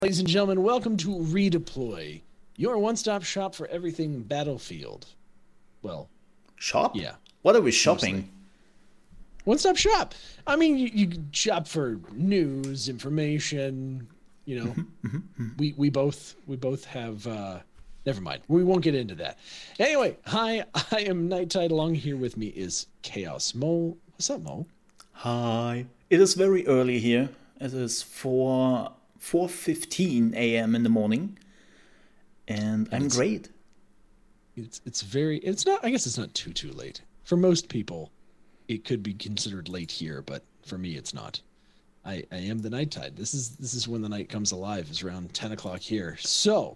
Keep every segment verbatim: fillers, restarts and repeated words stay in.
Ladies and gentlemen, welcome to Redeploy, your one-stop shop for everything Battlefield. Well, shop? Yeah. What are we shopping? Mostly. One-stop shop. I mean, you, you shop for news, information. You know, mm-hmm, mm-hmm. we we both we both have. Uh, never mind. We won't get into that. Anyway, hi. I am Night Tide. Along here with me is Chaos Mo. What's up, Mo? Hi. It is very early here. It is four four fifteen a.m. in the morning, and, and I'm it's, great. It's it's very. It's not. I guess it's not too too late for most people. It could be considered late here, but for me, it's not. I, I am the Night Tide. This is this is when the night comes alive. It's around ten o'clock here. So,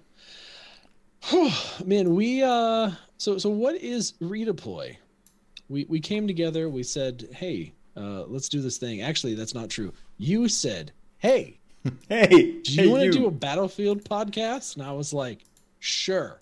whew, man, we uh, so so what is Redeploy? We we came together. We said, hey, uh, let's do this thing. Actually, that's not true. You said, hey, hey, do you hey, want to you. do a Battlefield podcast? And I was like, sure.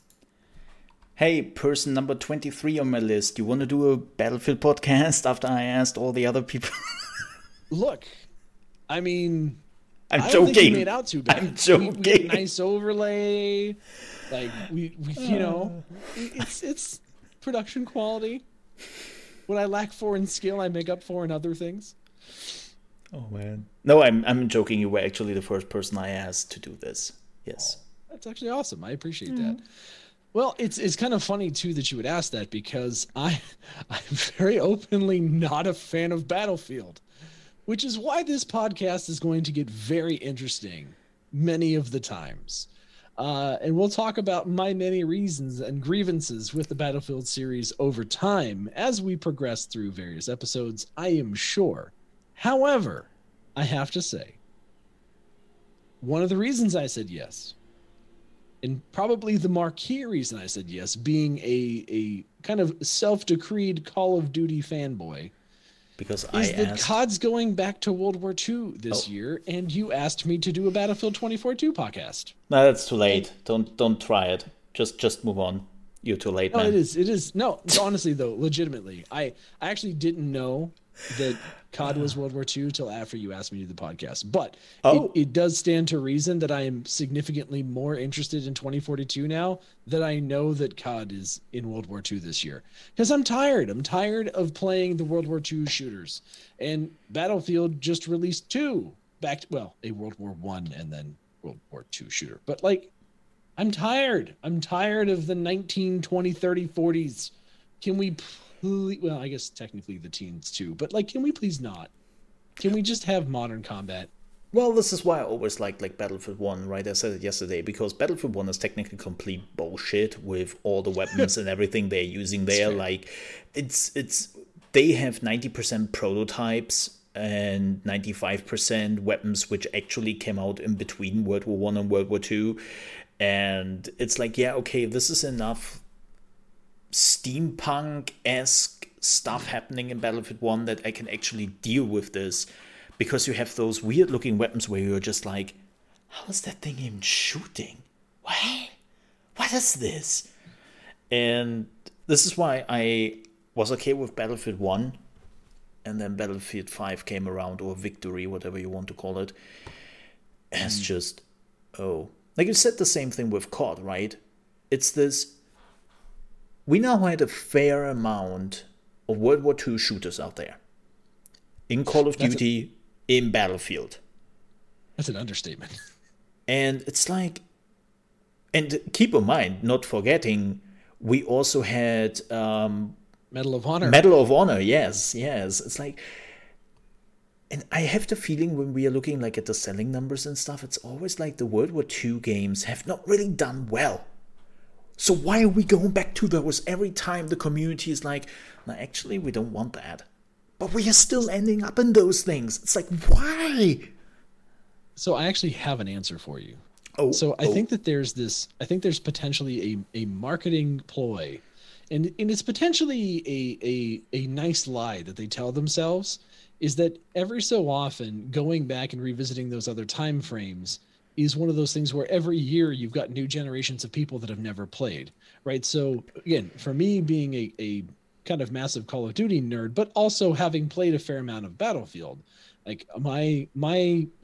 Hey, person number twenty-three on my list. You want to do a Battlefield podcast after I asked all the other people? Look, I mean, I'm I don't joking. think you made out too bad. I'm joking. We, we get a nice overlay. Like, we, we you know, it's it's production quality. What I lack for in skill, I make up for in other things. Oh, man. No, I'm I'm joking. You were actually the first person I asked to do this. Yes. Oh, that's actually awesome. I appreciate mm. that. Well, it's it's kind of funny, too, that you would ask that because I, I'm very openly not a fan of Battlefield, which is why this podcast is going to get very interesting many of the times. Uh, and we'll talk about my many reasons and grievances with the Battlefield series over time as we progress through various episodes, I am sure. However, I have to say, one of the reasons I said yes, and probably the marquee reason I said yes, being a, a kind of self-decreed Call of Duty fanboy, because is I that asked... C O D's going back to World War Two this oh. year, and you asked me to do a Battlefield twenty forty-two podcast. No, that's too late. Don't don't try it. Just just move on. You're too late, no, man. it is. It is. No, honestly, though, legitimately, I, I actually didn't know that C O D was World War Two till after you asked me to do the podcast. But oh. it, it does stand to reason that I am significantly more interested in twenty forty-two now that I know that C O D is in World War Two this year. Because I'm tired. I'm tired of playing the World War Two shooters. And Battlefield just released two. Back to, well, a World War One and then World War Two shooter. But, like, I'm tired. I'm tired of the nineteen, twenty, thirty, forties. Can we... Well, I guess technically the teens too, but like, can we please not? Can we just have modern combat? Well, this is why I always liked like Battlefield one, right? I said it yesterday, because Battlefield one is technically complete bullshit with all the weapons and everything they're using there. Like, it's it's they have ninety percent prototypes and ninety-five percent weapons which actually came out in between World War One and World War Two, and it's like, yeah, okay, this is enough steampunk-esque stuff happening in Battlefield one that I can actually deal with this, because you have those weird-looking weapons where you're just like, how is that thing even shooting? What? What is this? And this is why I was okay with Battlefield one, and then Battlefield five came around, or Victory, whatever you want to call it. And it's just, oh. Like you said the same thing with C O D, right? It's this... We now had a fair amount of World War Two shooters out there. In Call of That's Duty, a, in Battlefield. That's an understatement. And it's like... And keep in mind, not forgetting, we also had... Um, Medal of Honor. Medal of Honor, yes, yes. It's like... And I have the feeling when we are looking like at the selling numbers and stuff, it's always like the World War Two games have not really done well. So why are we going back to those every time the community is like, no, actually, we don't want that. But we are still ending up in those things. It's like, why? So I actually have an answer for you. Oh, so I oh. think that there's this, I think there's potentially a, a marketing ploy, and, and it's potentially a, a, a nice lie that they tell themselves, is that every so often going back and revisiting those other time frames is one of those things where every year you've got new generations of people that have never played, right? So again, for me being a, a kind of massive Call of Duty nerd, but also having played a fair amount of Battlefield, like my, my,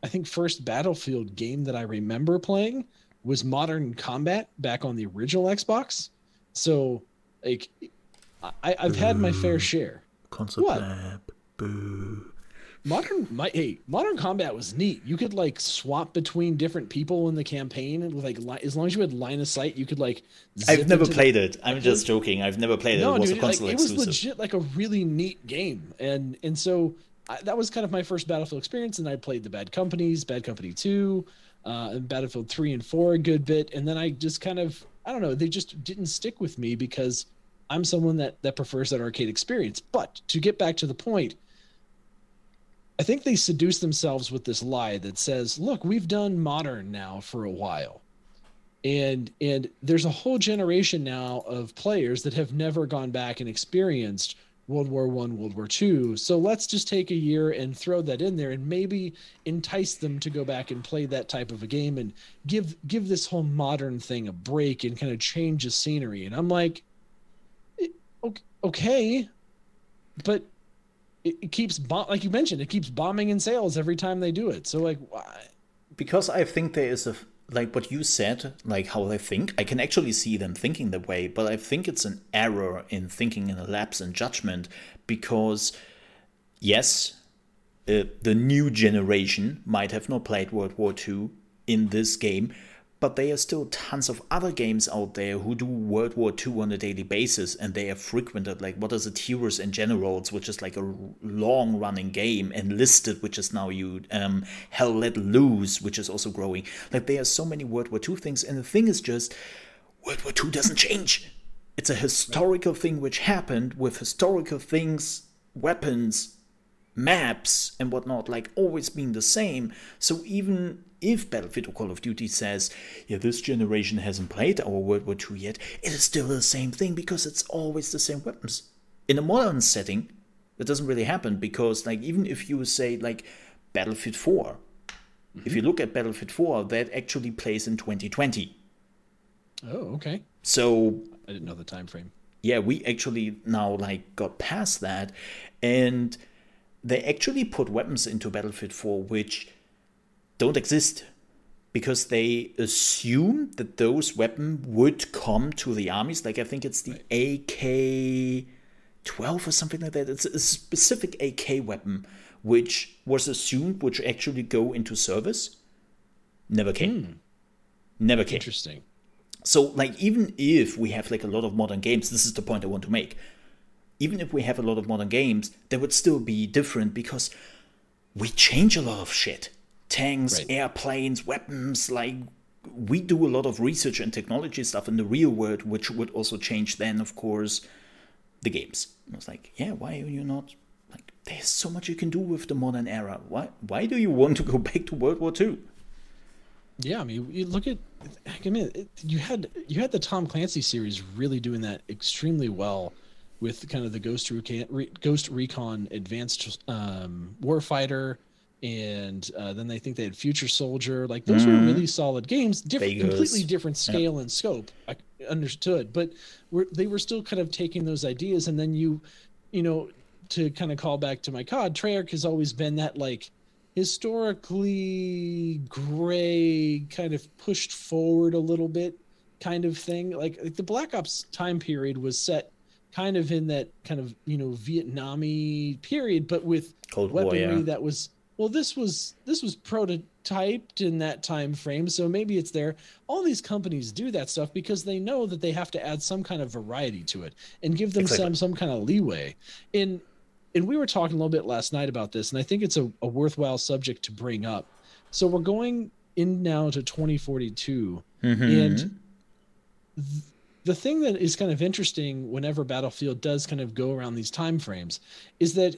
I think first Battlefield game that I remember playing was Modern Combat back on the original Xbox. So like I, I've Boo. had my fair share. Console what? Lab. Boo. Modern my hey, Modern Combat was neat. You could like swap between different people in the campaign, and with like li- as long as you had line of sight, you could like. I've never played the- it. I'm just joking. I've never played it. No, it was dude, a console like, exclusive. It was legit like a really neat game, and and so I, that was kind of my first Battlefield experience. And I played the Bad Companies, Bad Company Two, uh, and Battlefield Three and Four a good bit, and then I just kind of I don't know. They just didn't stick with me because I'm someone that that prefers that arcade experience. But to get back to the point. I think they seduce themselves with this lie that says, look, we've done modern now for a while. And and there's a whole generation now of players that have never gone back and experienced World War One, World War Two. So let's just take a year and throw that in there and maybe entice them to go back and play that type of a game and give give this whole modern thing a break and kind of change the scenery. And I'm like, okay, but it keeps bom- like you mentioned, it keeps bombing in sales every time they do it. So like, why? Because I think there is a like what you said, like how they think. I can actually see them thinking that way, but I think it's an error in thinking in a lapse in judgment. Because yes, uh, the new generation might have not played World War Two in this game, but there are still tons of other games out there who do World War Two on a daily basis, and they have frequented, like, what is it, Heroes and Generals, which is like a long-running game, Enlisted, which is now you, um, Hell Let Loose, which is also growing. Like, there are so many World War Two things, and the thing is just, World War Two doesn't change. It's a historical thing which happened with historical things, weapons, maps, and whatnot, like, always being the same. So even if Battlefield or Call of Duty says, yeah, this generation hasn't played our World War Two yet, it is still the same thing because it's always the same weapons. In a modern setting, that doesn't really happen because, like, even if you say, like, Battlefield four, mm-hmm. if you look at Battlefield four, that actually plays in twenty twenty. Oh, okay. So I didn't know the time frame. Yeah, we actually now, like, got past that, and they actually put weapons into Battlefield four which don't exist because they assume that those weapons would come to the armies. Like, I think it's the right. A K twelve or something like that. It's a specific A K weapon which was assumed would actually go into service. Never came. Hmm. Never came. Interesting. So, like, even if we have, like, a lot of modern games, this is the point I want to make. Even if we have a lot of modern games, they would still be different because we change a lot of shit. Tanks, right. airplanes, weapons, like, we do a lot of research and technology stuff in the real world, which would also change then, of course, the games. I was like, yeah, why are you not, like, there's so much you can do with the modern era. Why why do you want to go back to World War Two? Yeah, I mean, you look at, I mean, it, you had you had the Tom Clancy series really doing that extremely well with kind of the Ghost Recon, Ghost Recon Advanced um, Warfighter, and uh, then they think they had Future Soldier. Like, those mm-hmm. were really solid games, different, completely different scale yep. and scope. I understood, but we're, they were still kind of taking those ideas, and then you, you know, to kind of call back to my C O D, Treyarch has always been that, like, historically gray, kind of pushed forward a little bit kind of thing. Like, like the Black Ops time period was set kind of in that kind of, you know, Vietnam-y period, but with Cold weaponry War, yeah. that was, well, this was this was prototyped in that time frame, so maybe it's there. All these companies do that stuff because they know that they have to add some kind of variety to it and give them exactly. some some kind of leeway. In And we were talking a little bit last night about this, and I think it's a, a worthwhile subject to bring up. So we're going in now to twenty forty-two, mm-hmm. and th- the thing that is kind of interesting whenever Battlefield does kind of go around these time frames is that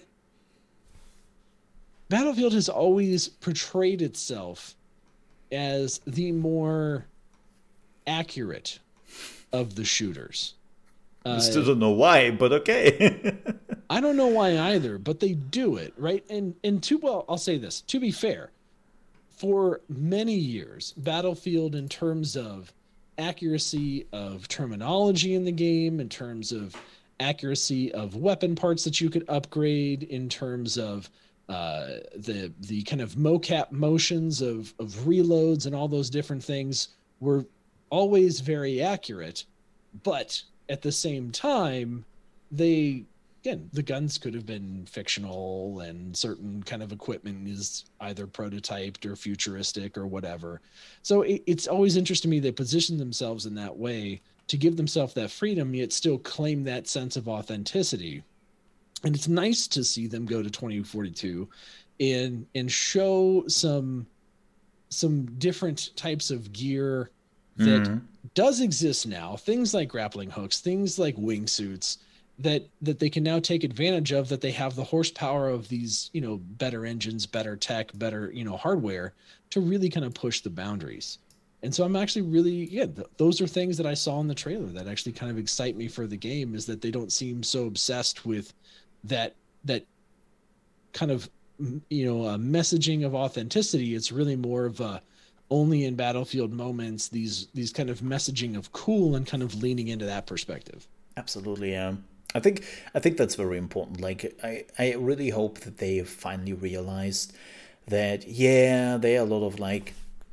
Battlefield has always portrayed itself as the more accurate of the shooters. I uh, still don't know why, but okay. I don't know why either, but they do it, right? And and to well, I'll say this, to be fair, for many years, Battlefield, in terms of accuracy of terminology in the game, in terms of accuracy of weapon parts that you could upgrade, in terms of uh, the the kind of mocap motions of of reloads and all those different things were always very accurate, but at the same time, they again the guns could have been fictional, and certain kind of equipment is either prototyped or futuristic or whatever. So it, it's always interesting to me they position themselves in that way to give themselves that freedom, yet still claim that sense of authenticity. And it's nice to see them go to twenty forty-two and and show some some different types of gear that mm-hmm. does exist now. Things like grappling hooks, things like wingsuits that that they can now take advantage of, that they have the horsepower of these, you know, better engines, better tech, better, you know, hardware to really kind of push the boundaries. And so I'm actually really, yeah, th- those are things that I saw in the trailer that actually kind of excite me for the game, is that they don't seem so obsessed with that that kind of, you know, uh, messaging of authenticity. It's really more of a only in Battlefield moments, these these kind of messaging of cool, and kind of leaning into that perspective. Absolutely, yeah. I think I think that's very important. Like I, I really hope that they have finally realized that, yeah, there are a lot of like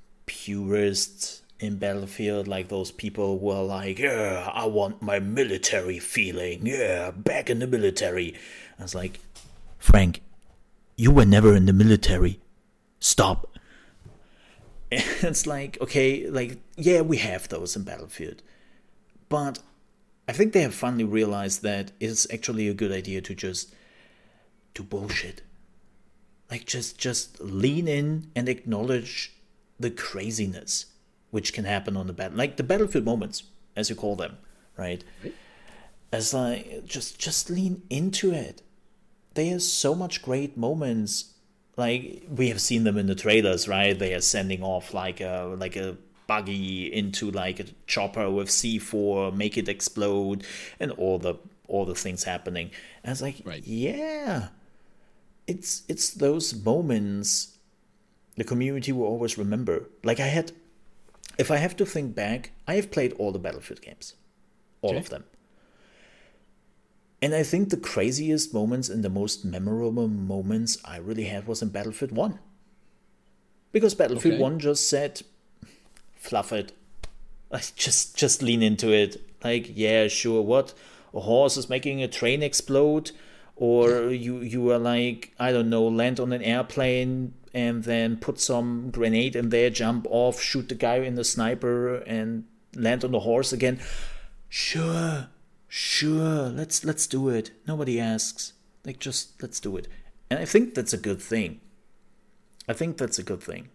purists in Battlefield, like those people who are like, yeah, I want my military feeling, yeah, back in the military. I was like, Frank, you were never in the military. Stop. And it's like, okay, like, yeah, we have those in Battlefield. But I think they have finally realized that it's actually a good idea to just do bullshit. Like, just, just lean in and acknowledge the craziness which can happen on the battle, like the Battlefield moments, as you call them, right? right? As like, just, just lean into it. There are so much great moments. Like, we have seen them in the trailers, right? They are sending off like a like a buggy into like a chopper with C four, make it explode, and all the all the things happening. And it's like, right. yeah, it's it's those moments the community will always remember. Like I had, if I have to think back, I have played all the Battlefield games, all okay. of them. And I think the craziest moments and the most memorable moments I really had was in Battlefield one. Because Battlefield okay. one just said, fluff it. Like, just, just lean into it. Like, yeah, sure, what? A horse is making a train explode? Or you, you are like, I don't know, land on an airplane and then put some grenade in there, jump off, shoot the guy in the sniper and land on the horse again. Sure. Sure, let's let's do it. Nobody asks. Like, just let's do it. And I think that's a good thing. I think that's a good thing.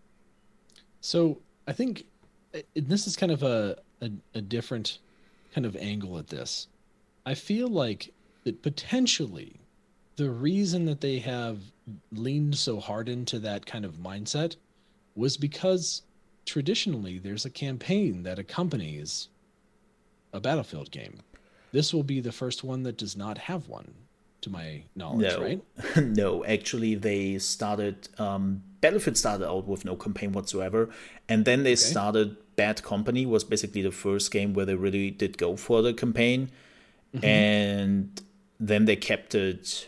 So I think this is kind of a, a, a different kind of angle at this. I feel like that potentially the reason that they have leaned so hard into that kind of mindset was because traditionally there's a campaign that accompanies a Battlefield game. This will be the first one that does not have one, to my knowledge, no. right? No, actually, they started... Um, Battlefield started out with no campaign whatsoever, and then they okay. started... Bad Company was basically the first game where they really did go for the campaign, mm-hmm. and then they kept it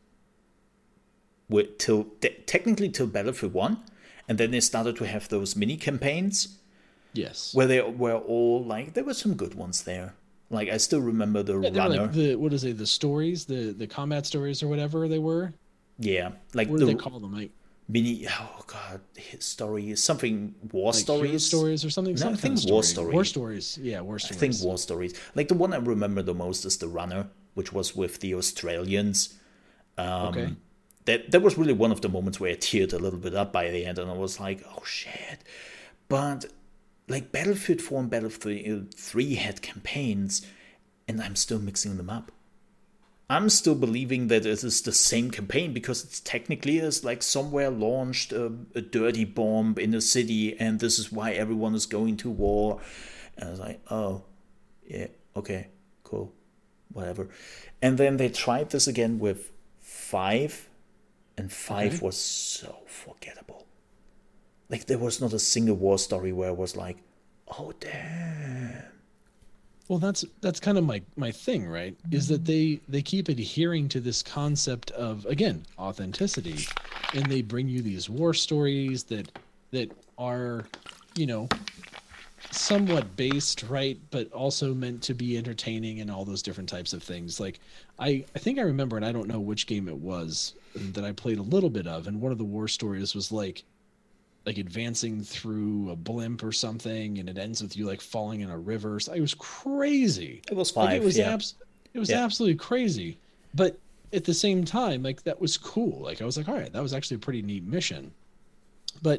with, till te- technically till Battlefield one, and then they started to have those mini campaigns. Yes. Where they were all like... There were some good ones there. Like, I still remember the yeah, runner. Like the, what is it, the stories, the, the combat stories or whatever they were? Yeah. Like what the, do they call them? Like mini, oh god, his story, something war like stories? stories or something? No, Some I think kind of war story. stories. War stories, yeah, war stories. I think war stories. Like, the one I remember the most is the runner, which was with the Australians. Um, okay. That, that was really one of the moments where I teared a little bit up by the end, and I was like, oh shit. But, like, Battlefield four and Battlefield three had campaigns, and I'm still mixing them up. I'm still believing that it is the same campaign because it's technically is like somewhere launched a, a dirty bomb in a city, and this is why everyone is going to war. And I was like, oh, yeah, okay, cool, whatever. And then they tried this again with five, and five okay. was so forgettable. Like, there was not a single war story where I was like, oh, damn. Well, that's that's kind of my my thing, right? Is that they they keep adhering to this concept of, again, authenticity, and they bring you these war stories that that are, you know, somewhat based, right, but also meant to be entertaining and all those different types of things. Like I I think I remember, and I don't know which game it was that I played a little bit of, and one of the war stories was like like advancing through a blimp or something, and it ends with you like falling in a river. So it was crazy. It was five. Like it was yeah. abs- it was Yeah. absolutely crazy. But at the same time, like that was cool. Like I was like, all right, that was actually a pretty neat mission. But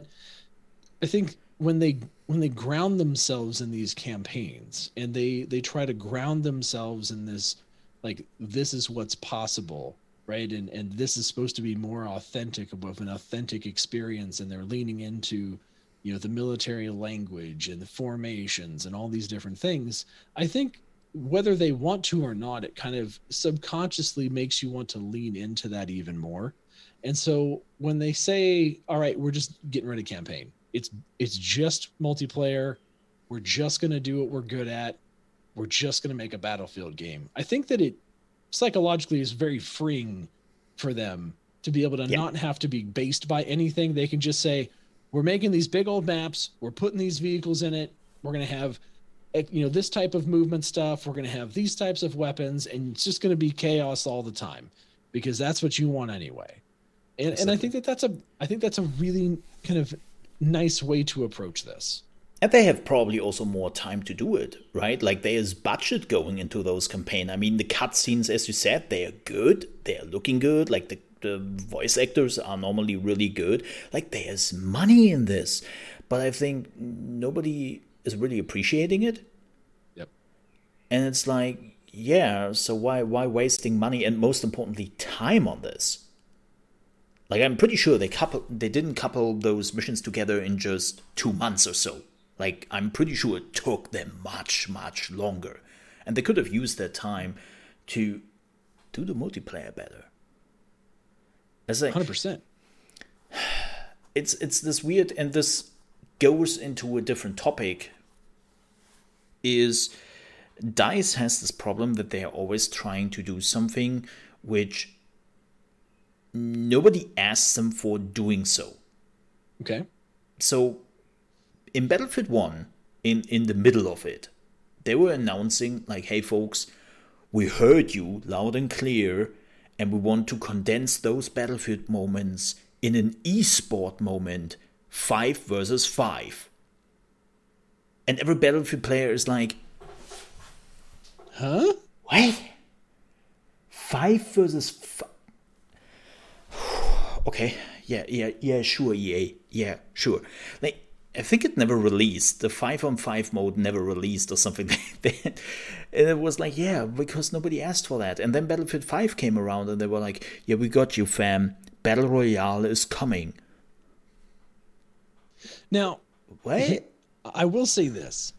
I think when they when they ground themselves in these campaigns, and they they try to ground themselves in this, like, this is what's possible, right, and and this is supposed to be more authentic, of an authentic experience, and they're leaning into, you know, the military language and the formations and all these different things. I think whether they want to or not, it kind of subconsciously makes you want to lean into that even more. And so when they say, all right, we're just getting rid of campaign, it's it's just multiplayer, we're just going to do what we're good at, we're just going to make a Battlefield game, I think that it psychologically is very freeing for them to be able to Yeah. not have to be based by anything. They can just say, we're making these big old maps, we're putting these vehicles in it, we're going to have, you know, this type of movement stuff, we're going to have these types of weapons, and it's just going to be chaos all the time, because that's what you want anyway. And, and I think that that's a I think that's a really kind of nice way to approach this. And they have probably also more time to do it, right? Like there's budget going into those campaigns. I mean, the cutscenes, as you said, they are good. They are looking good. Like the, the voice actors are normally really good. Like there's money in this. But I think nobody is really appreciating it. Yep. And it's like, yeah, so why why wasting money and most importantly time on this? Like I'm pretty sure they couple they didn't couple those missions together in just two months or so. Like, I'm pretty sure it took them much, much longer. And they could have used that time to do the multiplayer better. As I, one hundred percent. It's, it's this weird, and this goes into a different topic, is DICE has this problem that they are always trying to do something which nobody asks them for doing so. Okay. So, in Battlefield one, in, in the middle of it, they were announcing, like, hey folks, we heard you loud and clear, and we want to condense those Battlefield moments in an esport moment, five versus five. And every Battlefield player is like, huh? What? Five versus five? Okay, yeah, yeah, yeah, sure, E A, yeah, sure. Like, I think it never released. The five on five mode never released or something like that. And it was like, yeah, because nobody asked for that. And then Battlefield five came around and they were like, yeah, we got you, fam. Battle Royale is coming. Now, what? I will say this.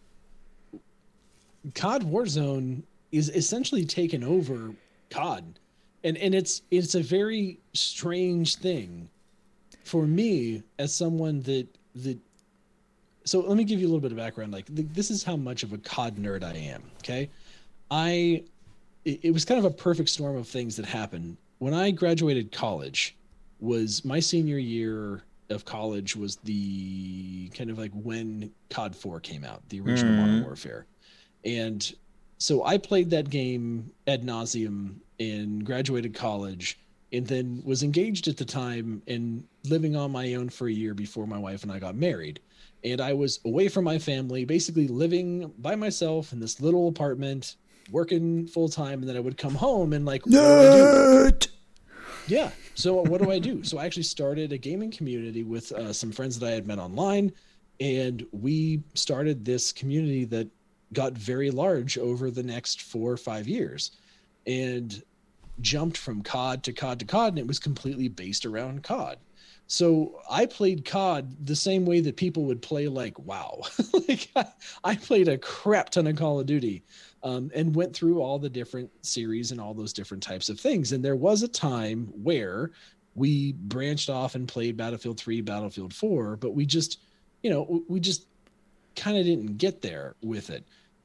C O D Warzone is essentially taken over C O D. And and it's it's a very strange thing for me as someone that that so let me give you a little bit of background. Like th- this is how much of a C O D nerd I am. Okay, I it, it was kind of a perfect storm of things that happened when I graduated college. Was my senior year of college was the kind of like when C O D four came out, the original mm. Modern Warfare, and so I played that game ad nauseum and graduated college, and then was engaged at the time and living on my own for a year before my wife and I got married. And I was away from my family, basically living by myself in this little apartment, working full time. And then I would come home and like, what do I do? Yeah. So what do I do? So I actually started a gaming community with uh, some friends that I had met online. And we started this community that got very large over the next four or five years and jumped from C O D to C O D to C O D. And it was completely based around C O D. So I played C O D the same way that people would play like WoW. like I, I played a crap ton of Call of Duty um, and went through all the different series and all those different types of things. And there was a time where we branched off and played Battlefield three, Battlefield four, but we just, you know, we just kind of didn't get there with it.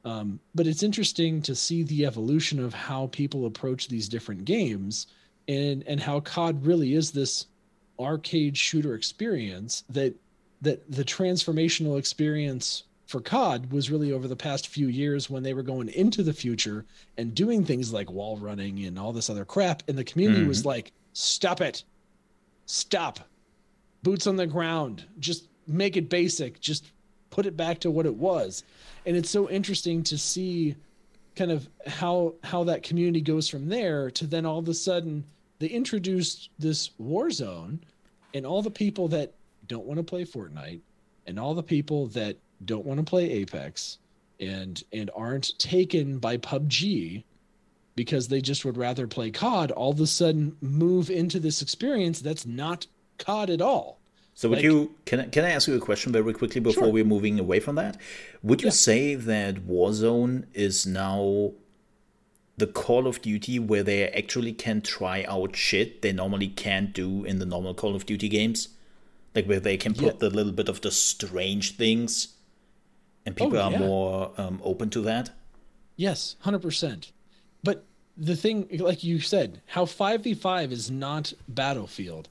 Um, but it's interesting to see the evolution of how people approach these different games, and and how C O D really is this arcade shooter experience that that the transformational experience for C O D was really over the past few years when they were going into the future and doing things like wall running and all this other crap. And the community mm-hmm. was like, stop it. Stop. Boots on the ground. Just make it basic. Just put it back to what it was. And it's so interesting to see kind of how how that community goes from there to then all of a sudden they introduced this Warzone, and all the people that don't want to play Fortnite and all the people that don't want to play Apex and and aren't taken by P U B G because they just would rather play C O D, all of a sudden move into this experience that's not C O D at all. So would like, you can I, can I ask you a question very quickly before sure. we're moving away from that? Would you yeah. say that Warzone is now the Call of Duty where they actually can try out shit they normally can't do in the normal Call of Duty games? Like where they can put yeah. the little bit of the strange things and people oh, are yeah. more um, open to that? Yes, one hundred percent. But the thing, like you said, how five v five is not Battlefield.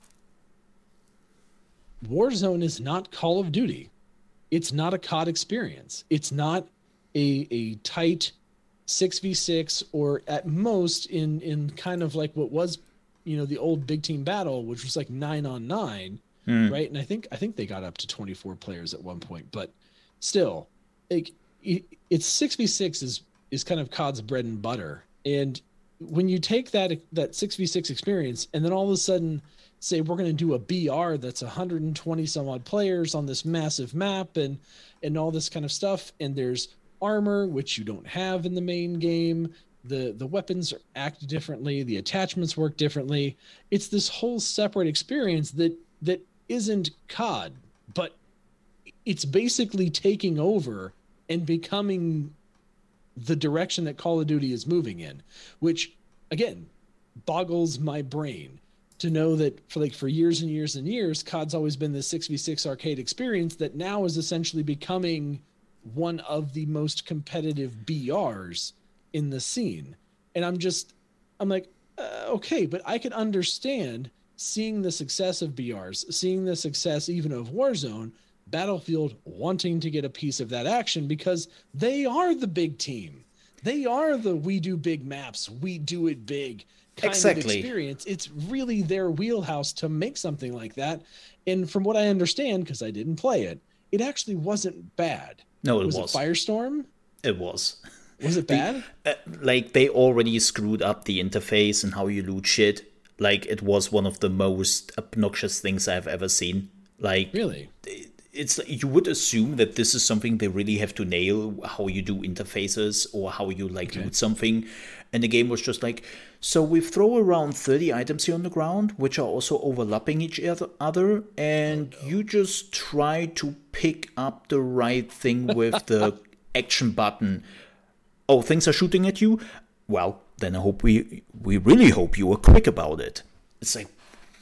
Warzone is not Call of Duty. It's not a C O D experience. It's not a a tight six v six, or at most in in kind of like what was, you know, the old big team battle, which was like nine on nine, mm. right? And I think I think they got up to twenty-four players at one point, but still, like it, it's six v six is is kind of C O D's bread and butter. And when you take that that six v six experience and then all of a sudden say we're going to do a B R that's one hundred twenty some odd players on this massive map and and all this kind of stuff, and there's armor which you don't have in the main game, the the weapons act differently, the attachments work differently. It's this whole separate experience that that isn't C O D, but it's basically taking over and becoming the direction that Call of Duty is moving in, which again boggles my brain to know that for like for years and years and years, C O D's always been this six v six arcade experience that now is essentially becoming one of the most competitive B Rs in the scene. And I'm just, I'm like, uh, okay, but I could understand seeing the success of B Rs, seeing the success even of Warzone, Battlefield wanting to get a piece of that action because they are the big team. They are the we do big maps, we do it big kind exactly. of experience. It's really their wheelhouse to make something like that. And from what I understand, because I didn't play it, it actually wasn't bad. No, it was. Was it Firestorm? It was. Was it bad? The, uh, like, they already screwed up the interface and how you loot shit. Like, it was one of the most obnoxious things I've ever seen. Like, really? It's you would assume that this is something they really have to nail, how you do interfaces or how you like okay. loot something. And the game was just like, so we throw around thirty items here on the ground, which are also overlapping each other, and oh, no. you just try to pick up the right thing with the action button. Oh, things are shooting at you? Well, then I hope we we really hope you were quick about it. It's like,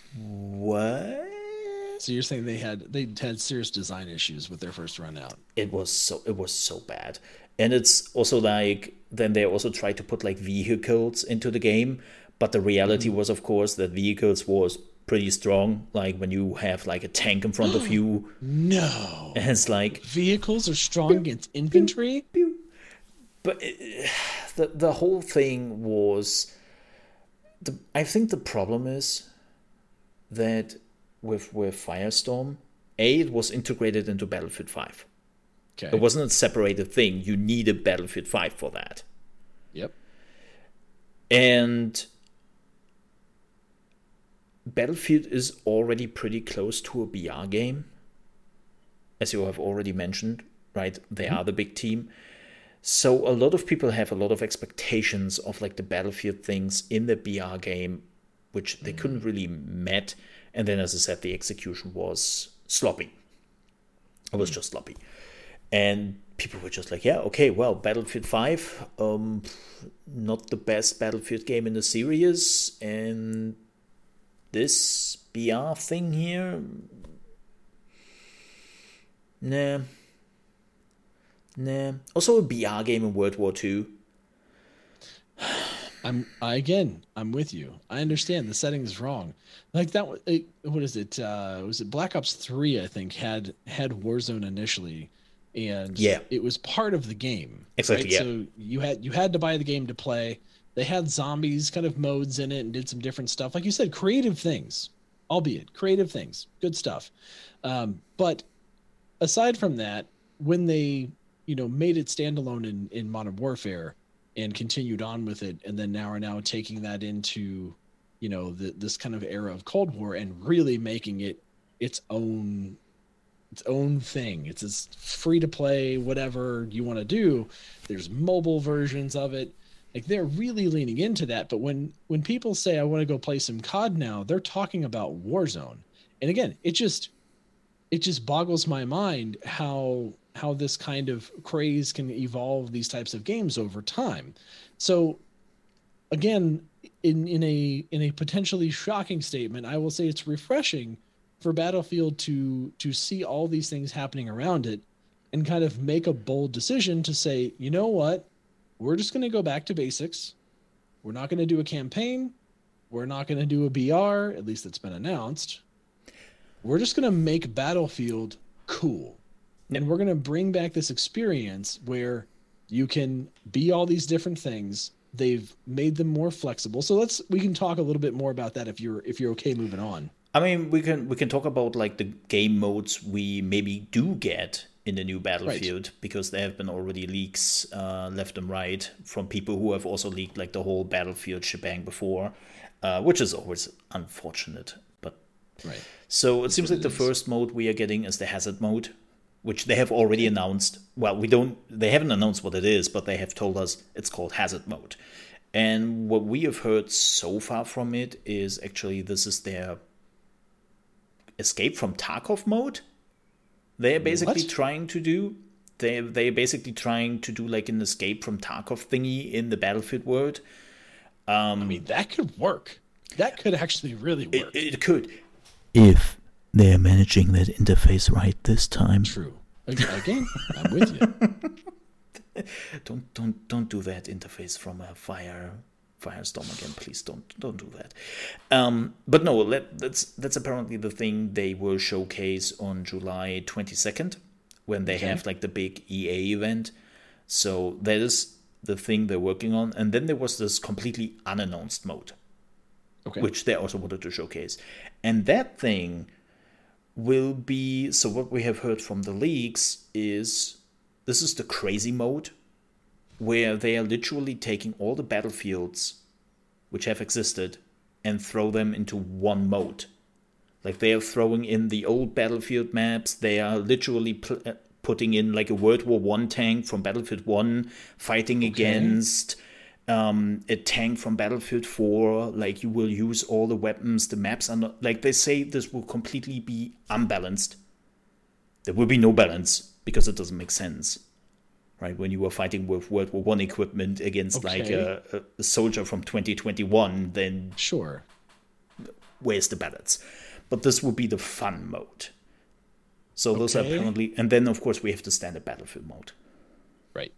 what? So you're saying they had they had serious design issues with their first run out? It was so it was so bad. And it's also like, then they also tried to put like vehicles into the game. But the reality mm-hmm. was, of course, that vehicles was pretty strong. Like when you have like a tank in front of you. No. And it's like. Vehicles are strong against infantry? Pew, pew. But it, the, the whole thing was. The, I think the problem is that with, with Firestorm, A, it was integrated into Battlefield five. Okay. It wasn't a separated thing. You needed Battlefield five for that. Yep. And Battlefield is already pretty close to a B R game, as you have already mentioned, right? They mm-hmm. are the big team. So a lot of people have a lot of expectations of like the Battlefield things in the B R game, which they mm-hmm. couldn't really met. And then, as I said, the execution was sloppy. It was mm-hmm. just sloppy. And people were just like, yeah, okay, well, Battlefield five, um, not the best Battlefield game in the series. And this B R thing here, nah. Nah. Also a B R game in World War Two. I'm I, again. I'm with you. I understand the setting is wrong. Like that. It, what is it? Uh, was it Black Ops three? I think had had Warzone initially, and Yeah. it was part of the game. Exactly. Right? Yeah. So you had you had to buy the game to play. They had zombies kind of modes in it and did some different stuff. Like you said, creative things, albeit creative things, good stuff. Um, but aside from that, when they you know made it standalone in in Modern Warfare and continued on with it, and then now are now taking that into, you know, the, this kind of era of Cold War and really making it its own, its own thing. It's as free to play, whatever you want to do. There's mobile versions of it. Like they're really leaning into that. But when when people say I want to go play some C O D now, they're talking about Warzone. And again, it just it just boggles my mind how how this kind of craze can evolve these types of games over time. So again, in in a in a potentially shocking statement, I will say it's refreshing for Battlefield to to see all these things happening around it and kind of make a bold decision to say, you know what, we're just going to go back to basics. We're not going to do a campaign. We're not going to do a B R, at least it's been announced. We're just going to make Battlefield cool. And we're going to bring back this experience where you can be all these different things. They've made them more flexible. So let's we can talk a little bit more about that if you're if you're okay moving on. I mean, we can we can talk about like the game modes we maybe do get in the new Battlefield, right, because there have been already leaks uh, left and right from people who have also leaked like the whole Battlefield shebang before, uh, which is always unfortunate. But right. So it That's seems like it the is. first mode we are getting is the hazard mode, which they have already announced. Well, we don't. They haven't announced what it is, but they have told us it's called hazard mode. And what we have heard so far from it is actually this is their escape from Tarkov mode. They're basically What? trying to do. They they're basically trying to do like an escape from Tarkov thingy in the Battlefield world. Um, I mean, that could work. That could actually really work. it, it could, if they're managing that interface right this time. True. Again, I'm with you. Don't don't don't do that interface from a fire firestorm again, please. Don't don't do that. Um, but no, let, that's that's apparently the thing they will showcase on July twenty-second when they Okay. have like the big E A event. So that is the thing they're working on. And then there was this completely unannounced mode, Okay. which they also wanted to showcase. And that thing will be, so what we have heard from the leaks is this is the crazy mode, where they are literally taking all the battlefields which have existed and throw them into one mode. Like they are throwing in the old Battlefield maps. They are literally pl- uh, putting in like a World War One tank from Battlefield One fighting against um, a tank from Battlefield Four. Like you will use all the weapons. The maps are not, like they say this will completely be unbalanced. There will be no balance because it doesn't make sense, right? When you were fighting with World War One equipment against like Okay. a, a, a soldier from twenty twenty-one, then Sure. where's the balance? But this will be the fun mode. So those are Okay. apparently, and then of course we have the standard Battlefield mode. Right.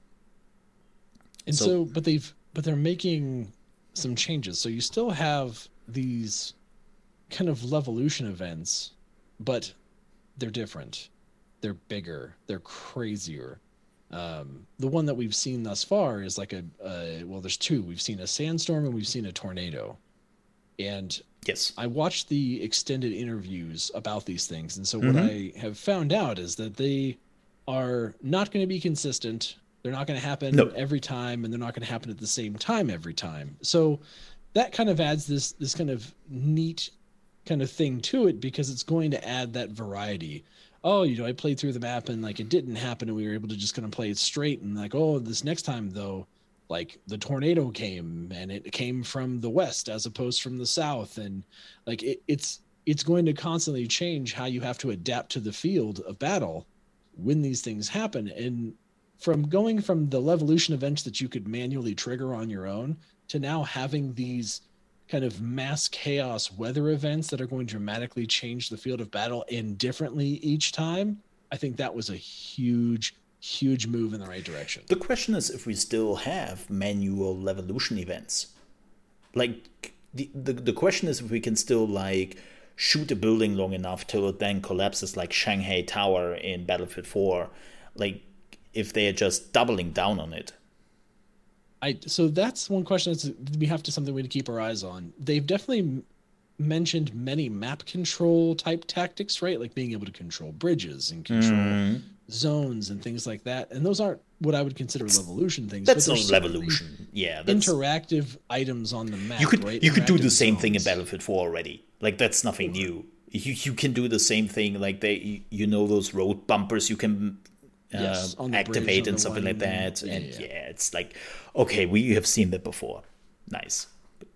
And So- so, but they've but they're making some changes. So you still have these kind of Levolution events, but they're different. They're bigger. They're crazier. Um, the one that we've seen thus far is like a uh, well, there's two. We've seen a sandstorm and we've seen a tornado. And Yes. I watched the extended interviews about these things, and so what I have found out is that they are not going to be consistent. They're not going to happen No. every time, and they're not going to happen at the same time every time. So that kind of adds this this kind of neat kind of thing to it because it's going to add that variety. Oh, you know, I played through the map and like it didn't happen, and we were able to just kind of play it straight. And like, oh, this next time though, like the tornado came and it came from the west as opposed from the south, and like it, it's it's going to constantly change how you have to adapt to the field of battle when these things happen. And from going from the Levolution events that you could manually trigger on your own to now having these kind of mass chaos weather events that are going to dramatically change the field of battle and differently each time, I think that was a huge huge move in the right direction. The question is if we still have manual Levolution events. Like, the, the, the question is if we can still, like, shoot a building long enough till it then collapses like Shanghai Tower in Battlefield four. Like, if they are just doubling down on it. I So that's one question that's we have to something we to keep our eyes on. They've definitely mentioned many map control type tactics, right? Like being able to control bridges and control mm. zones and things like that. And those aren't what I would consider Levolution things. That's not Levolution. Yeah, that's interactive items on the map. You could right? you could do the same zones. thing in Battlefield four already. Like that's nothing new. You you can do the same thing. Like they you, you know those road bumpers you can uh, yes, activate and something one, like that. Yeah, and yeah. yeah, it's like okay, we have seen that before. Nice.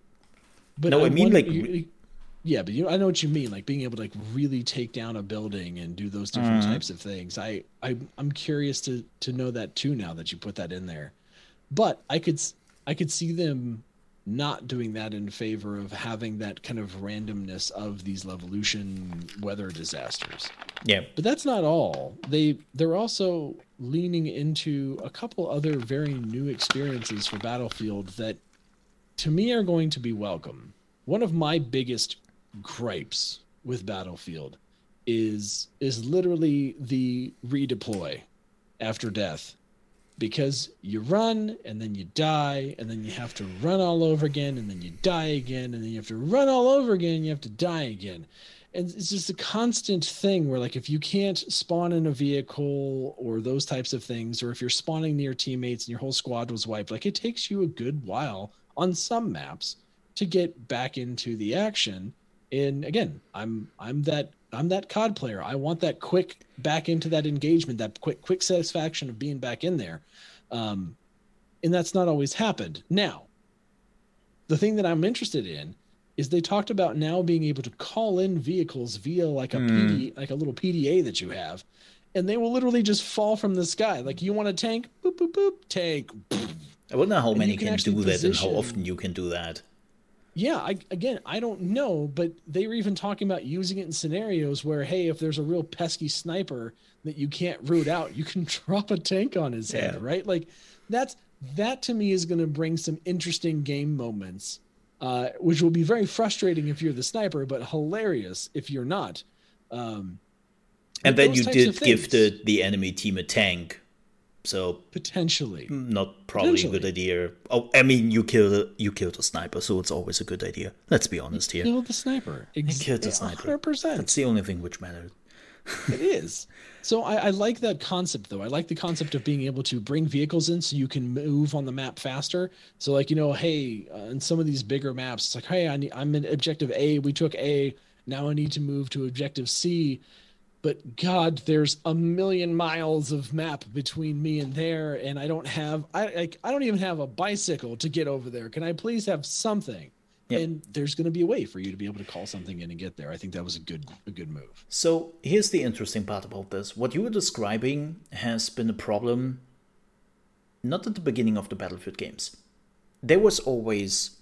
But no, I, I mean like. You, Yeah, but you, I know what you mean. Like being able to like really take down a building and do those different mm. types of things. I, I I'm curious to to know that too now that you put that in there. But I could I could see them not doing that in favor of having that kind of randomness of these Levolution weather disasters. Yeah, but that's not all. They they're also leaning into a couple other very new experiences for Battlefield that, to me, are going to be welcome. One of my biggest gripes with Battlefield is is literally the redeploy after death, because you run and then you die and then you have to run all over again and then you die again and then you have to run all over again and you have to die again. And it's just a constant thing where, like, if you can't spawn in a vehicle or those types of things, or if you're spawning near teammates and your whole squad was wiped, like, it takes you a good while on some maps to get back into the action. And again, I'm I'm that I'm that C O D player. I want that quick back into that engagement, that quick quick satisfaction of being back in there. Um, and that's not always happened. Now, the thing that I'm interested in is they talked about now being able to call in vehicles via like a mm. P D, like a little P D A that you have, and they will literally just fall from the sky. Like, you want a tank? Boop, boop, boop, tank. Boop. I wonder how and many can, can do that and how often you can do that. Yeah, I, again, I don't know, but they were even talking about using it in scenarios where, hey, if there's a real pesky sniper that you can't root out, you can drop a tank on his head, yeah. right? Like, that's that to me is going to bring some interesting game moments, uh, which will be very frustrating if you're the sniper, but hilarious if you're not. Um, and then you did give the, the enemy team a tank. So potentially not probably potentially. a good idea. Oh, I mean, you killed you killed a sniper, so it's always a good idea. Let's be honest you here. Killed the sniper. Ex- killed the sniper. one hundred percent. That's the only thing which mattered. It is. So I, I like that concept, though. I like the concept of being able to bring vehicles in so you can move on the map faster. So, like, you know, hey, uh, in some of these bigger maps, it's like, hey, I need, I'm in objective A. We took A. Now I need to move to objective C. But God, there's a million miles of map between me and there, and I don't have I like I don't even have a bicycle to get over there. Can I please have something? Yep. And there's going to be a way for you to be able to call something in and get there. I think that was a good a good move. So here's the interesting part about this. What you were describing has been a problem not at the beginning of the Battlefield games. There was always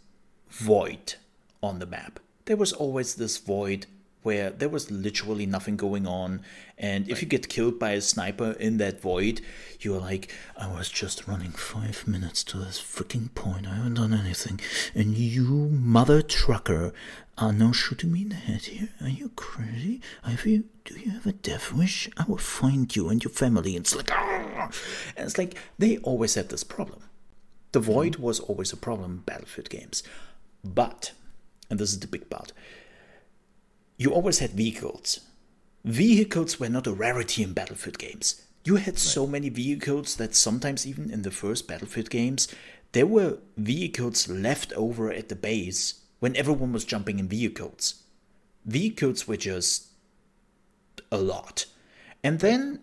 void on the map. There was always this void where there was literally nothing going on. And if you get killed by a sniper in that void, you're like, I was just running five minutes to this freaking point. I haven't done anything. And you, mother trucker, are now shooting me in the head here? Are you crazy? Have you, do you have a death wish? I will find you and your family. And it's like, ah! And it's like, they always had this problem. The void was always a problem in Battlefield games. But, and this is the big part, you always had vehicles. Vehicles were not a rarity in Battlefield games. You had right. so many vehicles that sometimes even in the first Battlefield games, there were vehicles left over at the base when everyone was jumping in vehicles. Vehicles were just a lot. And then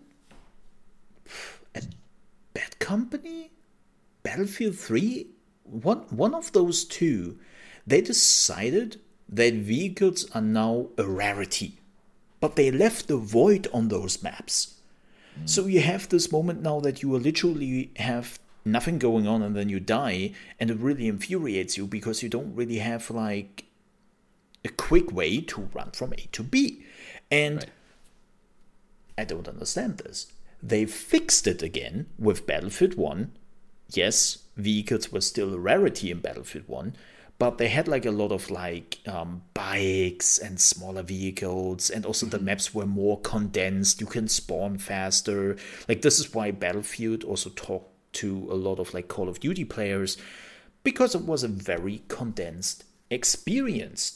at Bad Company, Battlefield three, one, one of those two, they decided that vehicles are now a rarity, but they left the void on those maps. Mm. So you have this moment now that you literally have nothing going on and then you die, and it really infuriates you because you don't really have like a quick way to run from A to B. And right. I don't understand this. They fixed it again with Battlefield one. Yes, vehicles were still a rarity in Battlefield one, but they had like a lot of like um, bikes and smaller vehicles, and also the maps were more condensed. You can spawn faster. Like, this is why Battlefield also talked to a lot of like Call of Duty players, because it was a very condensed experience.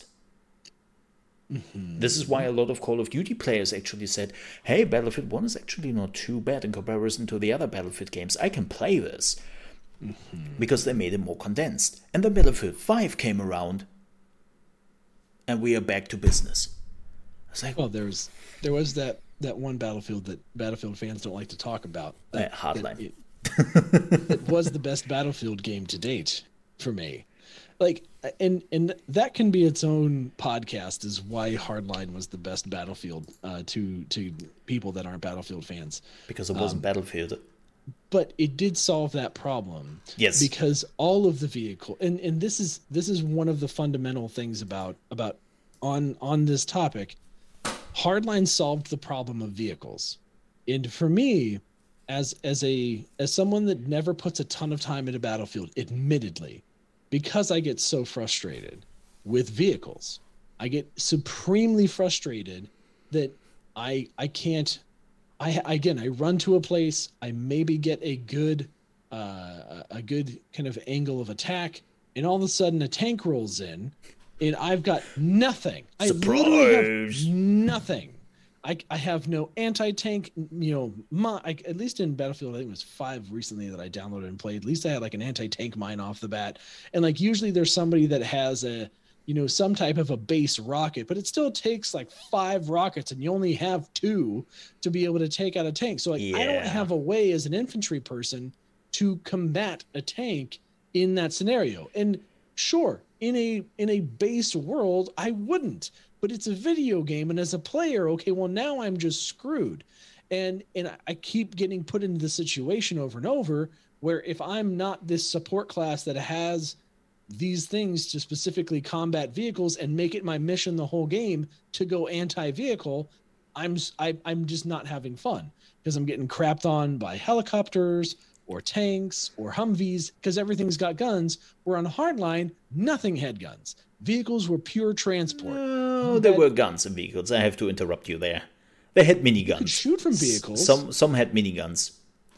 Mm-hmm. This is why a lot of Call of Duty players actually said, hey, Battlefield one is actually not too bad in comparison to the other Battlefield games. I can play this. Mm-hmm. Because they made it more condensed. And then Battlefield five came around, and we are back to business. I was like, well, there's there was that, that one Battlefield that Battlefield fans don't like to talk about. Uh, Hardline. It, it, it was the best Battlefield game to date for me. Like, and and that can be its own podcast, is why Hardline was the best Battlefield uh, to to people that aren't Battlefield fans. Because it wasn't um, Battlefield. But it did solve that problem. Yes. Because all of the vehicle, and, and this is this is one of the fundamental things about about on on this topic. Hardline solved the problem of vehicles. And for me, as as a as someone that never puts a ton of time into Battlefield, admittedly, because I get so frustrated with vehicles, I get supremely frustrated that I I can't I again I run to a place, I maybe get a good uh, a good kind of angle of attack, and all of a sudden a tank rolls in, and I've got nothing. Surprise. I literally have nothing. I, I have no anti-tank, you know, my, I, at least in Battlefield, I think it was five recently that I downloaded and played. At least I had like an anti-tank mine off the bat. And like usually there's somebody that has a, you know, some type of a base rocket, but it still takes like five rockets and you only have two to be able to take out a tank. So like, yeah. I don't have a way as an infantry person to combat a tank in that scenario. And sure, in a in a base world, I wouldn't. But it's a video game, and as a player, okay, well, now I'm just screwed. And and I keep getting put into the situation over and over where if I'm not this support class that has these things to specifically combat vehicles and make it my mission the whole game to go anti-vehicle, I'm I, I'm just not having fun because I'm getting crapped on by helicopters or tanks or Humvees because everything's got guns, where on Hardline, nothing had guns. Vehicles were pure transport. No, there were guns in vehicles. I have to interrupt you there. They had miniguns. You could shoot from vehicles. Some some had miniguns.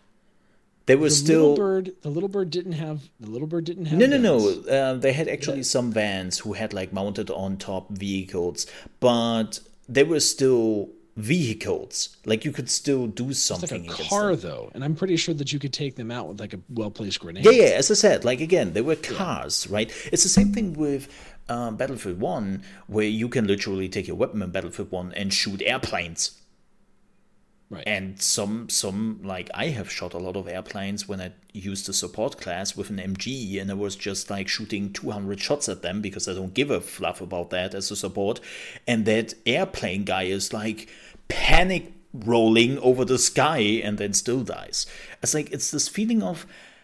They were the still. Little bird, the little bird didn't have. The little bird didn't have. No, guns. no, no. Uh, they had actually yeah. some vans who had like mounted on top vehicles, but they were still vehicles. Like you could still do something. It's like a car, though, and I'm pretty sure that you could take them out with like a well-placed grenade. Yeah, yeah. As I said, like again, they were cars, yeah. right? It's the same thing with. Um, Battlefield one, where you can literally take your weapon in Battlefield one and shoot airplanes. Right. And some, some like, I have shot a lot of airplanes when I used the support class with an M G, and I was just like shooting two hundred shots at them because I don't give a fluff about that as a support. And that airplane guy is like panic rolling over the sky and then still dies. It's like, it's this feeling of,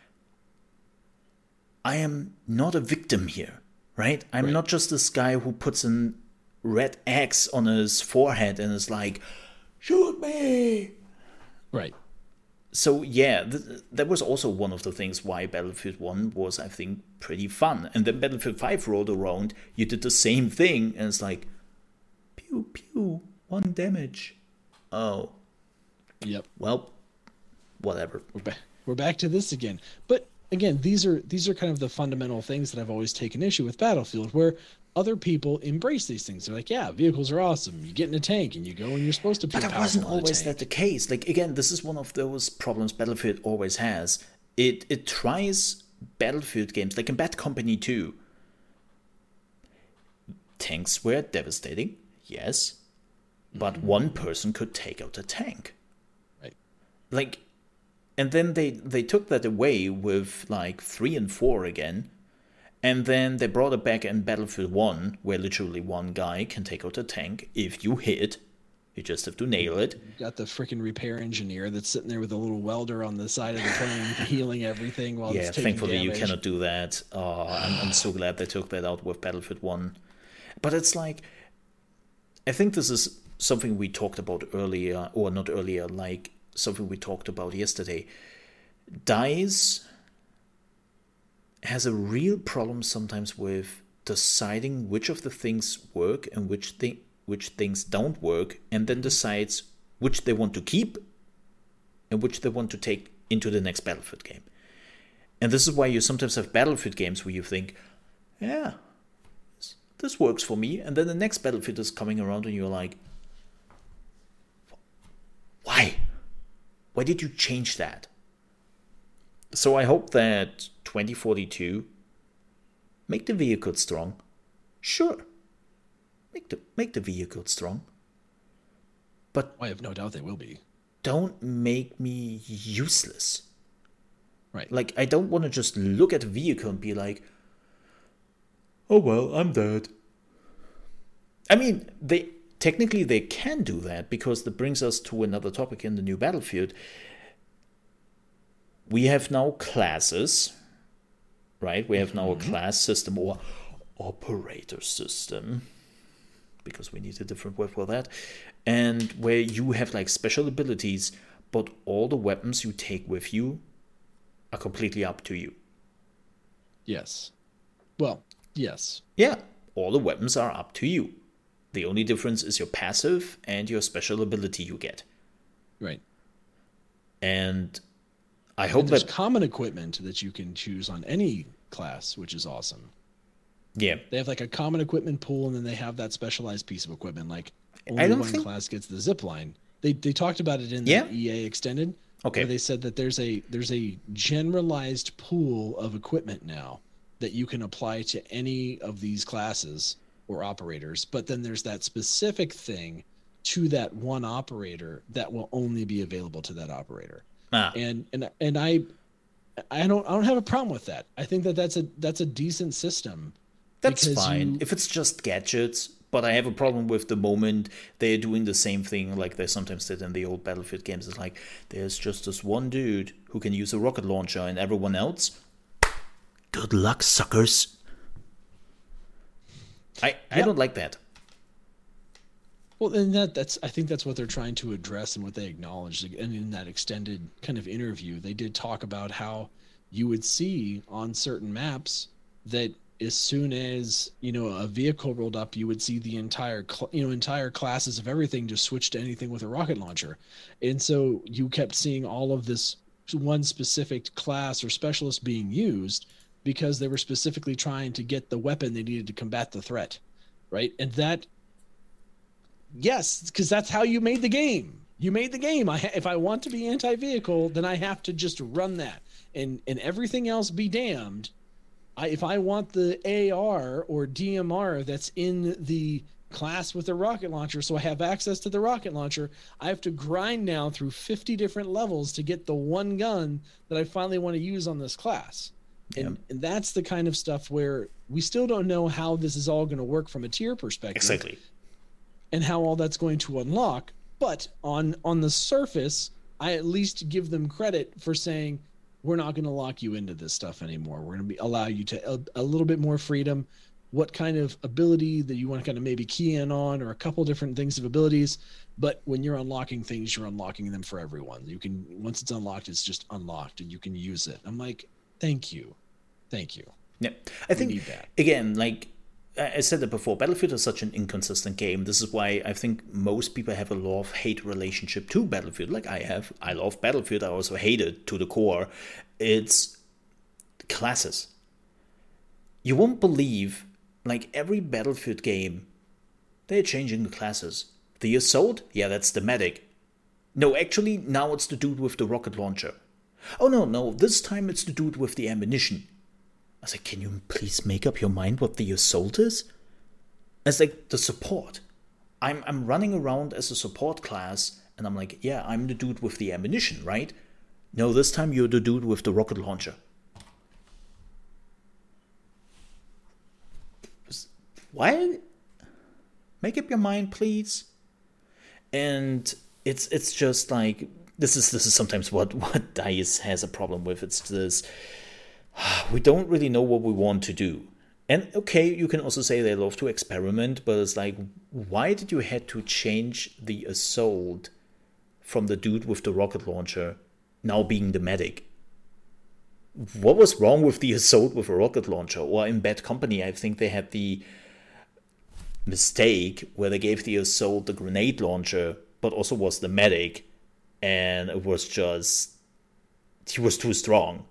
I am not a victim here. Right? I'm right. not just this guy who puts a red X on his forehead and is like, shoot me! Right. So, yeah, th- that was also one of the things why Battlefield one was, I think, pretty fun. And then Battlefield five rolled around, you did the same thing, and it's like, pew, pew, one damage. Oh. Yep. Well, whatever. We're back, we're back to this again. But... Again, these are these are kind of the fundamental things that I've always taken issue with Battlefield, where other people embrace these things. They're like, yeah, vehicles are awesome. You get in a tank and you go and you're supposed to be powerful. But it wasn't always that the case. Like, again, this is one of those problems Battlefield always has. It it tries Battlefield games, like in Bad Company two. Tanks were devastating, yes, but mm-hmm. one person could take out a tank. Right. Like... And then they, they took that away with like three and four again. And then they brought it back in Battlefield one, where literally one guy can take out a tank. If you hit, you just have to nail it. You got the freaking repair engineer that's sitting there with a little welder on the side of the plane, healing everything while yeah, it's taking thankfully damage. You cannot do that. Uh, I'm, I'm so glad they took that out with Battlefield one. But it's like, I think this is something we talked about earlier, or not earlier, like, something we talked about yesterday. DICE has a real problem sometimes with deciding which of the things work and which thi- which things don't work, and then decides which they want to keep and which they want to take into the next Battlefield game. And this is why you sometimes have Battlefield games where you think, yeah, this, this works for me, and then the next Battlefield is coming around and you're like, why? Why did you change that? So I hope that twenty forty-two make the vehicle strong. Sure. Make the make the vehicle strong. But I have no doubt they will be. Don't make me useless. Right. Like, I don't want to just look at a vehicle and be like, oh well, I'm dead. I mean, they technically they can do that, because that brings us to another topic in the new Battlefield. We have now classes, right? We have now a class system or operator system, because we need a different word for that. And where you have like special abilities, but all the weapons you take with you are completely up to you. Yes. Well, yes. Yeah, all the weapons are up to you. The only difference is your passive and your special ability you get. Right. And I hope and there's that common equipment that you can choose on any class, which is awesome. Yeah. They have like a common equipment pool, and then they have that specialized piece of equipment. Like only I don't one think... class gets the zip line. They they talked about it in yeah. the E A Extended. Okay. Where they said that there's a there's a generalized pool of equipment now that you can apply to any of these classes or operators, but then there's that specific thing to that one operator that will only be available to that operator. Ah. And and and I I don't I don't have a problem with that. I think that that's a that's a decent system. That's fine you... if it's just gadgets. But I have a problem with the moment they're doing the same thing like they sometimes did in the old Battlefield games. It's like, there's just this one dude who can use a rocket launcher, and everyone else, good luck, suckers. I, I yep. don't like that. Well, and that that's I think that's what they're trying to address and what they acknowledged. And in that extended kind of interview, they did talk about how you would see on certain maps that as soon as, you know, a vehicle rolled up, you would see the entire, cl- you know, entire classes of everything just switch to anything with a rocket launcher. And so you kept seeing all of this one specific class or specialist being used because they were specifically trying to get the weapon they needed to combat the threat. Right. And that, yes, because that's how you made the game. You made the game. I, if I want to be anti-vehicle, then I have to just run that, and, and everything else be damned. I, if I want the A R or D M R that's in the class with the rocket launcher, so I have access to the rocket launcher, I have to grind now through fifty different levels to get the one gun that I finally want to use on this class. Yeah. And, and that's the kind of stuff where we still don't know how this is all going to work from a tier perspective. Exactly. And how all that's going to unlock. But on on the surface, I at least give them credit for saying, we're not going to lock you into this stuff anymore. We're going to be allow you to a, a little bit more freedom. What kind of ability that you want to kind of maybe key in on, or a couple different things of abilities. But when you're unlocking things, you're unlocking them for everyone. You can, once it's unlocked, it's just unlocked and you can use it. I'm like, thank you. Thank you. Yeah. I we think, need that. Again, like I said it before, Battlefield is such an inconsistent game. This is why I think most people have a love-hate relationship to Battlefield, like I have. I love Battlefield. I also hate it to the core. It's classes. You won't believe, like every Battlefield game, they're changing the classes. The Assault? Yeah, that's the medic. No, actually, now it's the dude with the rocket launcher. Oh, no, no, this time it's the dude with the ammunition. I was like, can you please make up your mind what the Assault is? It's like the support. I'm I'm running around as a support class, and I'm like, yeah, I'm the dude with the ammunition, right? No, this time you're the dude with the rocket launcher. What? Make up your mind, please. And it's it's just like this is this is sometimes what what DICE has a problem with. It's this. We don't really know what we want to do. And okay, you can also say they love to experiment, but it's like, why did you have to change the Assault from the dude with the rocket launcher now being the medic. What was wrong with the assault with a rocket launcher? Or in Bad Company, I think they had the mistake where they gave the assault the grenade launcher, but also was the medic, and it was just, he was too strong.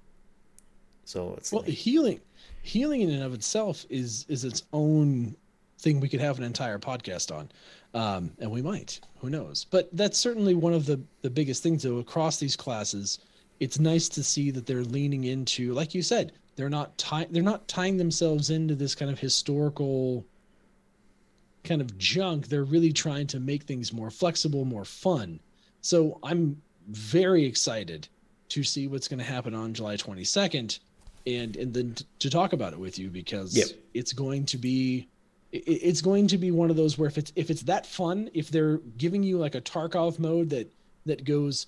So it's well, like, healing, healing in and of itself is is its own thing we could have an entire podcast on, um, and we might. Who knows? But that's certainly one of the the biggest things, though, across these classes. It's nice to see that they're leaning into, like you said, they're not tie, they're not tying themselves into this kind of historical kind of junk. They're really trying to make things more flexible, more fun. So I'm very excited to see what's going to happen on July twenty-second, and and then t- to talk about it with you, because yep. it's going to be it, it's going to be one of those where if it's if it's that fun, if they're giving you like a Tarkov mode that that goes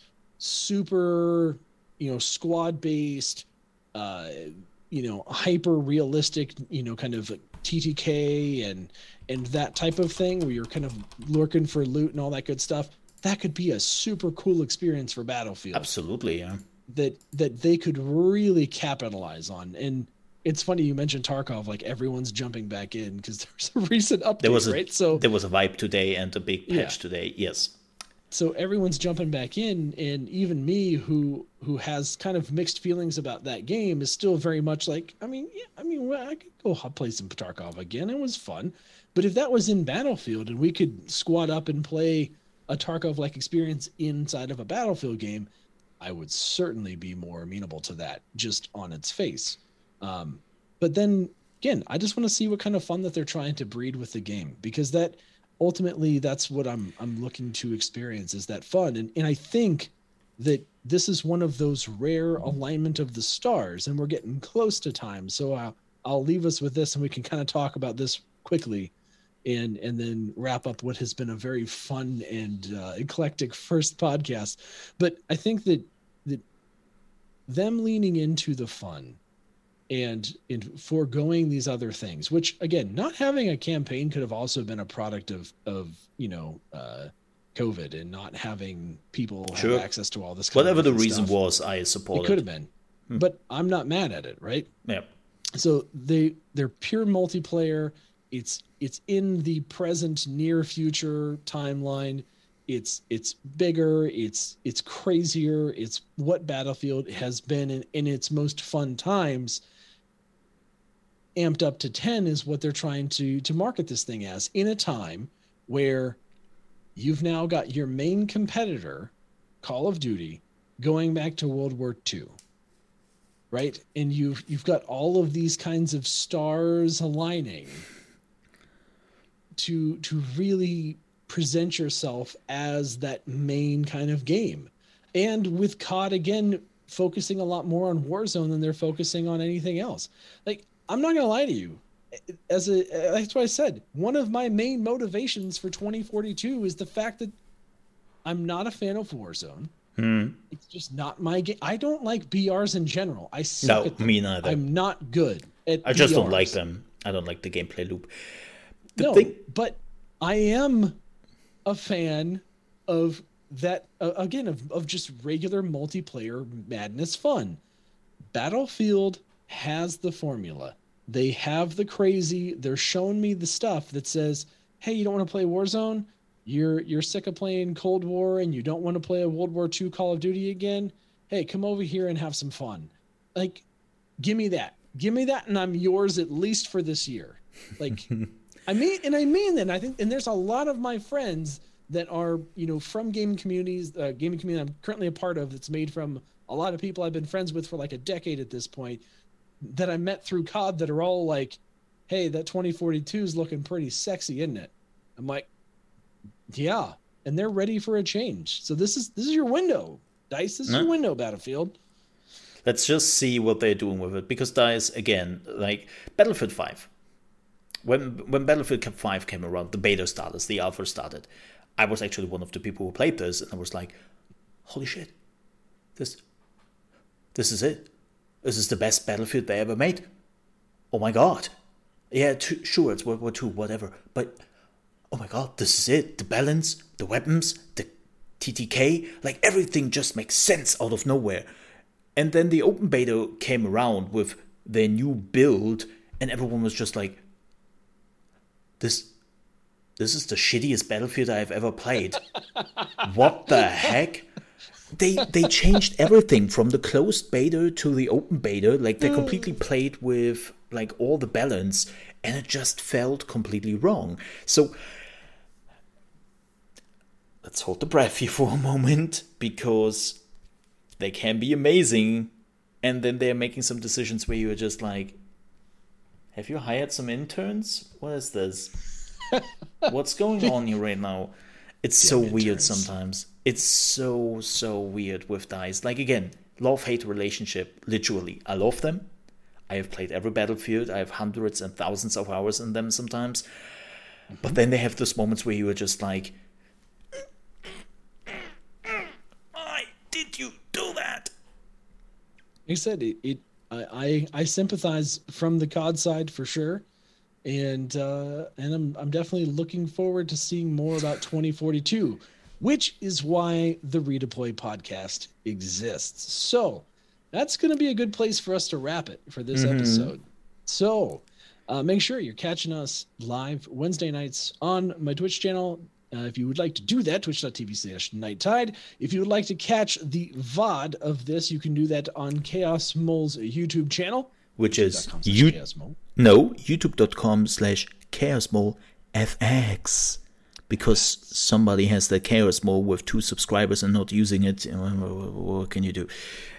super, you know, squad based, uh, you know, hyper realistic, you know, kind of T T K and and that type of thing where you're kind of lurking for loot and all that good stuff, that could be a super cool experience for Battlefield. Absolutely, yeah. That that they could really capitalize on. And it's funny you mentioned Tarkov, like everyone's jumping back in because there's a recent update, there was a, right? So there was a wipe today and a big patch yeah. today, yes. So everyone's jumping back in, and even me, who who has kind of mixed feelings about that game, is still very much like, I mean, yeah, I mean, well, I could go play some Tarkov again. It was fun, but if that was in Battlefield and we could squad up and play a Tarkov-like experience inside of a Battlefield game, I would certainly be more amenable to that, just on its face. Um, but then again, I just want to see what kind of fun that they're trying to breed with the game, because that. Ultimately, that's what I'm I'm looking to experience, is that fun. And and I think that this is one of those rare alignment of the stars, and we're getting close to time. So I'll, I'll leave us with this, and we can kind of talk about this quickly, and and then wrap up what has been a very fun and uh, eclectic first podcast. But I think that that them leaning into the fun and in foregoing these other things, which again, not having a campaign could have also been a product of, of, you know, uh, COVID and not having people sure. have access to all this. Kind Whatever of the reason stuff. was, I support it. It could have been, hmm. but I'm not mad at it. Right. Yeah. So they, they're pure multiplayer. It's, it's in the present near future timeline. It's, it's bigger. It's, it's crazier. It's what Battlefield has been in, in its most fun times. Amped up to ten is what they're trying to to market this thing as, in a time where you've now got your main competitor, Call of Duty, going back to World War Two, right? And you've you've got all of these kinds of stars aligning to to really present yourself as that main kind of game. And with C O D again focusing a lot more on Warzone than they're focusing on anything else. Like, I'm not going to lie to you. As a, that's what I said. One of my main motivations for twenty forty-two is the fact that I'm not a fan of Warzone. Hmm. It's just not my game. I don't like B Rs in general. I suck no, at them. me neither. I'm not good at I just B Rs. don't like them. I don't like the gameplay loop. The no, thing... but I am a fan of that, uh, again, of, of just regular multiplayer madness fun. Battlefield has the formula. They have the crazy. They're showing me the stuff that says, hey, you don't want to play Warzone? You're you're sick of playing Cold War and you don't want to play a World War Two Call of Duty again? Hey, come over here and have some fun. Like, give me that. Give me that, and I'm yours at least for this year. Like, I mean, and I mean that. And I think, and there's a lot of my friends that are, you know, from gaming communities, uh, gaming community I'm currently a part of, that's made from a lot of people I've been friends with for like a decade at this point, that I met through C O D, that are all like, hey, that twenty forty-two is looking pretty sexy, isn't it? I'm like, yeah. And they're ready for a change. So this is, this is your window. DICE, this is no. your window, Battlefield. Let's just see what they're doing with it. Because DICE, again, like Battlefield five. When when Battlefield five came around, the beta started, the alpha started. I was actually one of the people who played this, and I was like, holy shit. This, this is it. This is the best Battlefield they ever made. Oh my god. Yeah, t- sure, it's World War Two, whatever. But, oh my god, this is it. The balance, the weapons, the T T K, like everything just makes sense out of nowhere. And then the open beta came around with their new build, and everyone was just like, this this is the shittiest Battlefield I've ever played. What the heck? They they changed everything from the closed beta to the open beta. Like, they completely played with like all the balance, and it just felt completely wrong. So let's hold the breath here for a moment, because they can be amazing, and then they're making some decisions where you're just like, have you hired some interns? What is this? What's going on here right now? It's Damn so interns. weird sometimes. It's so, so weird with DICE. Like, again, love-hate relationship, literally. I love them. I have played every Battlefield. I have hundreds and thousands of hours in them sometimes. Mm-hmm. But then they have those moments where you are just like, why did you do that? Like I said, it, it I, I I sympathize from the C O D side for sure. And uh, and I'm I'm definitely looking forward to seeing more about twenty forty-two, which is why the Redeploy podcast exists. So that's going to be a good place for us to wrap it for this mm-hmm. episode. So uh, make sure you're catching us live Wednesday nights on my Twitch channel. Uh, if you would like to do that, twitch.tv slash nighttide. If you would like to catch the V O D of this, you can do that on Chaos Mole's YouTube channel. Which is you no youtube.com slash chaosmole fx, because somebody has the Chaos Mole with two subscribers and not using it. What can you do?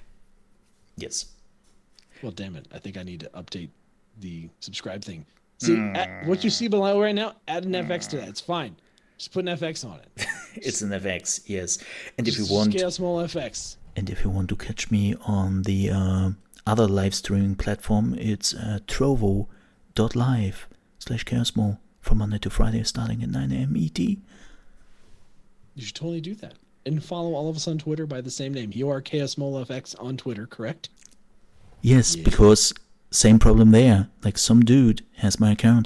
Yes. Well, damn it! I think I need to update the subscribe thing. See mm. at, what you see below right now. Add an F X to that. It's fine. Just put an F X on it. It's an F X, yes. And Just if you want Chaos Mole F X. And if you want to catch me on the uh, other live streaming platform, it's uh, trovo.live slash chaosmole from Monday to Friday starting at nine a.m. E T. You should totally do that. And follow all of us on Twitter by the same name. You are chaosmolefx on Twitter, correct? Yes, yeah. Because same problem there. Like, some dude has my account.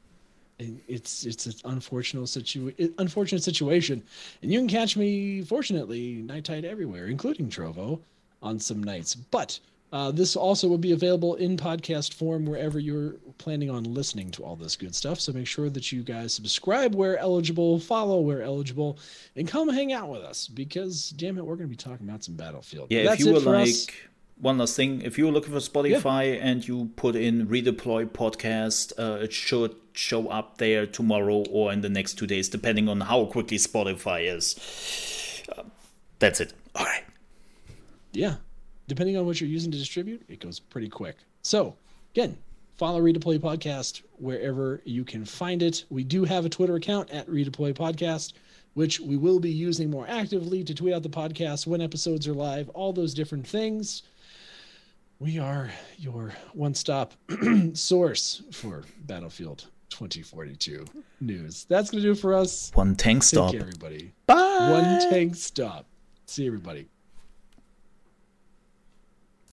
It's it's an unfortunate situa- unfortunate situation. And you can catch me, fortunately, Night Tide everywhere, including Trovo, on some nights. But uh, this also will be available in podcast form wherever you're planning on listening to all this good stuff. So make sure that you guys subscribe where eligible, follow where eligible, and come hang out with us, because, damn it, we're going to be talking about some Battlefield. Yeah, That's if you it were for like... us. One last thing, if you're looking for Spotify yeah. and you put in Redeploy podcast, uh, it should show up there tomorrow or in the next two days, depending on how quickly Spotify is. Uh, that's it. All right. Yeah. Depending on what you're using to distribute, it goes pretty quick. So, again, follow Redeploy podcast wherever you can find it. We do have a Twitter account at Redeploy podcast, which we will be using more actively to tweet out the podcast when episodes are live, all those different things. We are your one-stop source for Battlefield twenty forty-two news. That's going to do it for us. One tank stop. Take care, everybody. Bye. One tank stop. See everybody.